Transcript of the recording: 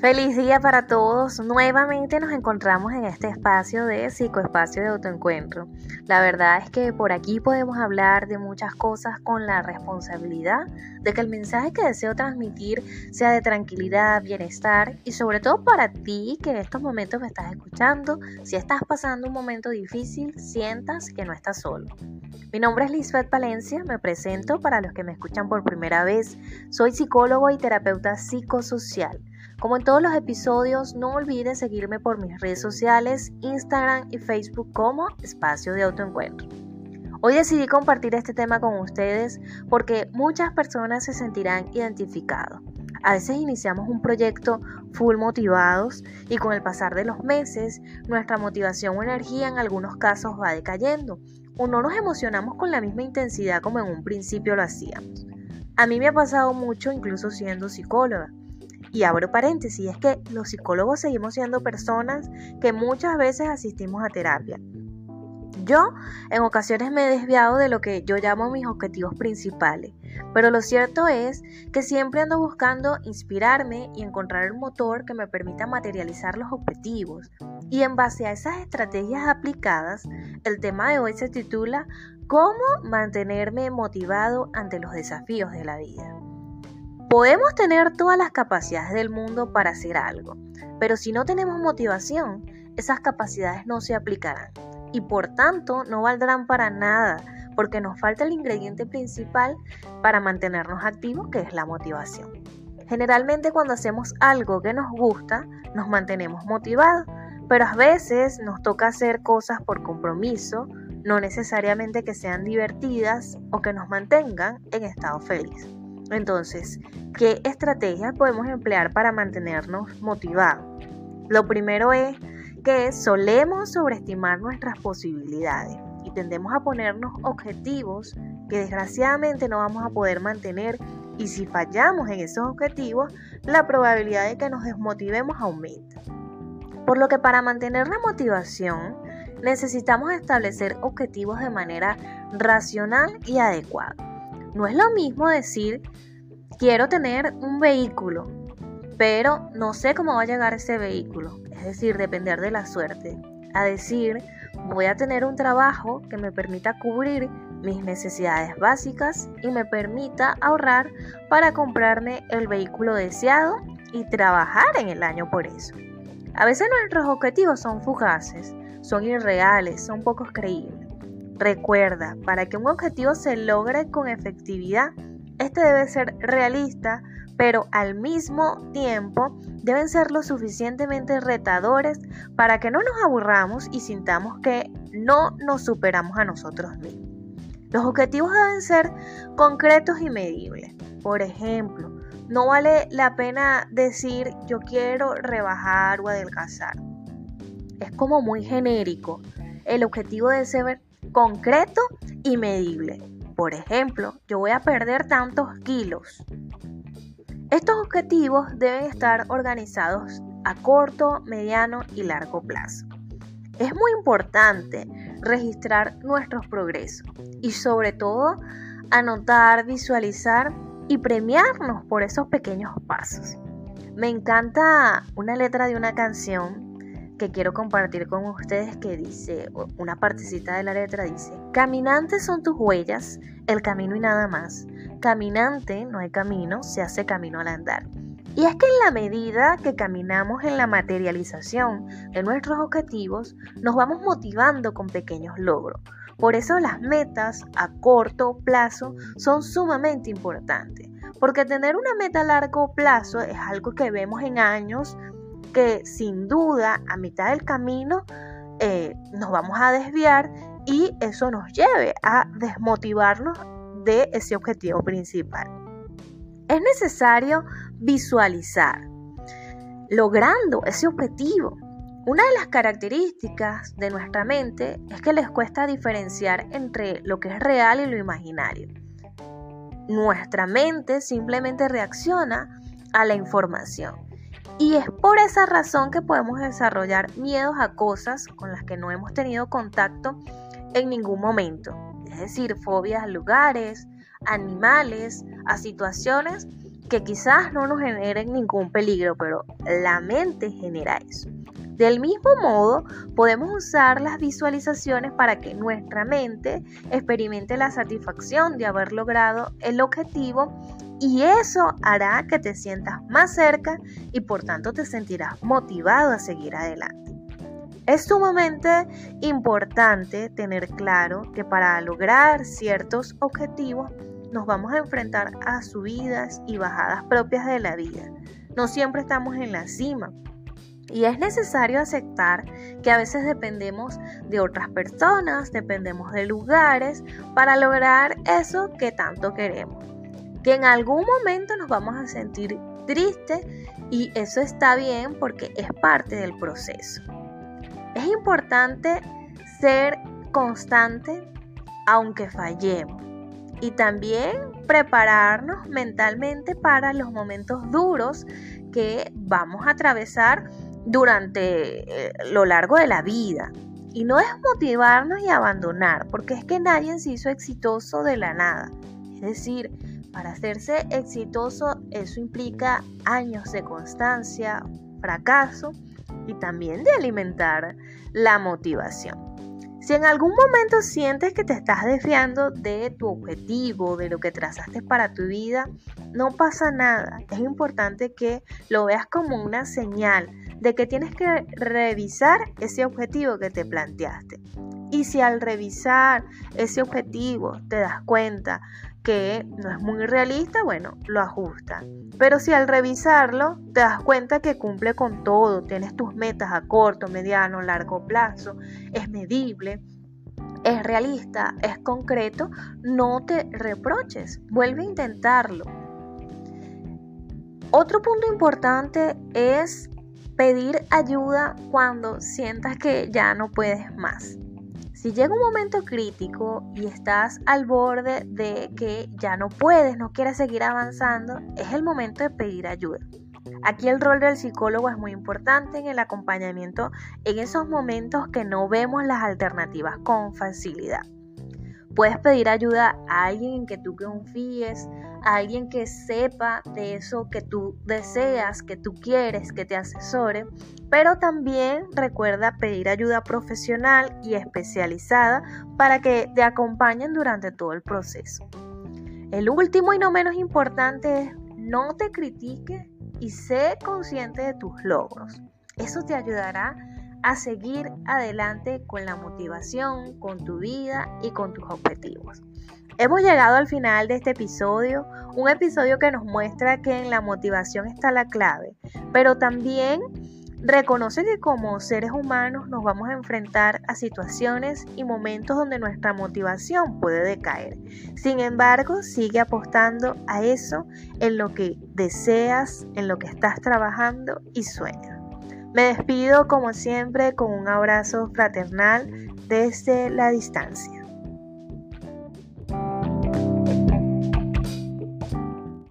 Feliz día para todos. Nuevamente nos encontramos en este espacio de psicoespacio de autoencuentro. La verdad es que por aquí podemos hablar de muchas cosas con la responsabilidad de que el mensaje que deseo transmitir sea de tranquilidad, bienestar y sobre todo para ti que en estos momentos me estás escuchando, si estás pasando un momento difícil, sientas que no estás solo. Mi nombre es Lisbeth Palencia, me presento para los que me escuchan por primera vez. Soy psicólogo y terapeuta psicosocial. Como en todos los episodios, no olvides seguirme por mis redes sociales, Instagram y Facebook como Espacio de Autoencuentro. Hoy decidí compartir este tema con ustedes porque muchas personas se sentirán identificados. A veces iniciamos un proyecto full motivados y con el pasar de los meses, nuestra motivación o energía en algunos casos va decayendo o no nos emocionamos con la misma intensidad como en un principio lo hacíamos. A mí me ha pasado mucho incluso siendo psicóloga. Y abro paréntesis, es que los psicólogos seguimos siendo personas que muchas veces asistimos a terapia. Yo en ocasiones me he desviado de lo que yo llamo mis objetivos principales, pero lo cierto es que siempre ando buscando inspirarme y encontrar el motor que me permita materializar los objetivos. Y en base a esas estrategias aplicadas, el tema de hoy se titula ¿Cómo mantenerme motivado ante los desafíos de la vida? Podemos tener todas las capacidades del mundo para hacer algo, pero si no tenemos motivación, esas capacidades no se aplicarán y por tanto no valdrán para nada porque nos falta el ingrediente principal para mantenernos activos, que es la motivación. Generalmente cuando hacemos algo que nos gusta, nos mantenemos motivados, pero a veces nos toca hacer cosas por compromiso, no necesariamente que sean divertidas o que nos mantengan en estado feliz. Entonces, ¿qué estrategias podemos emplear para mantenernos motivados? Lo primero es que solemos sobreestimar nuestras posibilidades y tendemos a ponernos objetivos que desgraciadamente no vamos a poder mantener y si fallamos en esos objetivos, la probabilidad de que nos desmotivemos aumenta. Por lo que para mantener la motivación necesitamos establecer objetivos de manera racional y adecuada. No es lo mismo decir, quiero tener un vehículo, pero no sé cómo va a llegar ese vehículo, es decir, depender de la suerte, a decir, voy a tener un trabajo que me permita cubrir mis necesidades básicas y me permita ahorrar para comprarme el vehículo deseado y trabajar en el año por eso. A veces nuestros objetivos son fugaces, son irreales, son poco creíbles. Recuerda, para que un objetivo se logre con efectividad, este debe ser realista, pero al mismo tiempo deben ser lo suficientemente retadores para que no nos aburramos y sintamos que no nos superamos a nosotros mismos. Los objetivos deben ser concretos y medibles. Por ejemplo, no vale la pena decir yo quiero rebajar o adelgazar. Es como muy genérico. El objetivo debe ser concreto y medible. Por ejemplo, yo voy a perder tantos kilos. Estos objetivos deben estar organizados a corto, mediano y largo plazo. Es muy importante registrar nuestros progresos y sobre todo anotar, visualizar y premiarnos por esos pequeños pasos. Me encanta una letra de una canción que quiero compartir con ustedes que dice, una partecita de la letra dice, caminantes son tus huellas, el camino y nada más. Caminante no hay camino, se hace camino al andar. Y es que en la medida que caminamos en la materialización de nuestros objetivos, nos vamos motivando con pequeños logros. Por eso las metas a corto plazo son sumamente importantes, porque tener una meta a largo plazo es algo que vemos en años, que sin duda a mitad del camino nos vamos a desviar y eso nos lleve a desmotivarnos de ese objetivo principal. Es necesario visualizar logrando ese objetivo. Una de las características de nuestra mente es que les cuesta diferenciar entre lo que es real y lo imaginario. Nuestra mente simplemente reacciona a la información. Y es por esa razón que podemos desarrollar miedos a cosas con las que no hemos tenido contacto en ningún momento. Es decir, fobias a lugares, animales, a situaciones que quizás no nos generen ningún peligro, pero la mente genera eso. Del mismo modo, podemos usar las visualizaciones para que nuestra mente experimente la satisfacción de haber logrado el objetivo, y eso hará que te sientas más cerca y por tanto te sentirás motivado a seguir adelante. Es sumamente importante tener claro que para lograr ciertos objetivos nos vamos a enfrentar a subidas y bajadas propias de la vida. No siempre estamos en la cima. Y es necesario aceptar que a veces dependemos de otras personas, dependemos de lugares para lograr eso que tanto queremos. Que en algún momento nos vamos a sentir tristes y eso está bien porque es parte del proceso. Es importante ser constante aunque fallemos y también prepararnos mentalmente para los momentos duros que vamos a atravesar durante lo largo de la vida. Y no desmotivarnos y abandonar, porque es que nadie se hizo exitoso de la nada. Es decir, para hacerse exitoso eso implica años de constancia, fracaso y también de alimentar la motivación. Si en algún momento sientes que te estás desviando de tu objetivo, de lo que trazaste para tu vida, no pasa nada. Es importante que lo veas como una señal de que tienes que revisar ese objetivo que te planteaste. Y si al revisar ese objetivo te das cuenta que no es muy realista, bueno, lo ajustas. Pero si al revisarlo te das cuenta que cumple con todo, tienes tus metas a corto, mediano, largo plazo, es medible, es realista, es concreto, no te reproches, vuelve a intentarlo. Otro punto importante es pedir ayuda cuando sientas que ya no puedes más. Si llega un momento crítico y estás al borde de que ya no puedes, no quieres seguir avanzando, es el momento de pedir ayuda. Aquí el rol del psicólogo es muy importante en el acompañamiento en esos momentos que no vemos las alternativas con facilidad. Puedes pedir ayuda a alguien en que tú confíes, a alguien que sepa de eso que tú deseas, que tú quieres, que te asesore, pero también recuerda pedir ayuda profesional y especializada para que te acompañen durante todo el proceso. El último y no menos importante es no te critiques y sé consciente de tus logros. Eso te ayudará a seguir adelante con la motivación, con tu vida y con tus objetivos. Hemos llegado al final de este episodio, un episodio que nos muestra que en la motivación está la clave, pero también reconoce que como seres humanos nos vamos a enfrentar a situaciones y momentos donde nuestra motivación puede decaer. Sin embargo, sigue apostando a eso, en lo que deseas, en lo que estás trabajando y sueñas. Me despido como siempre con un abrazo fraternal desde la distancia.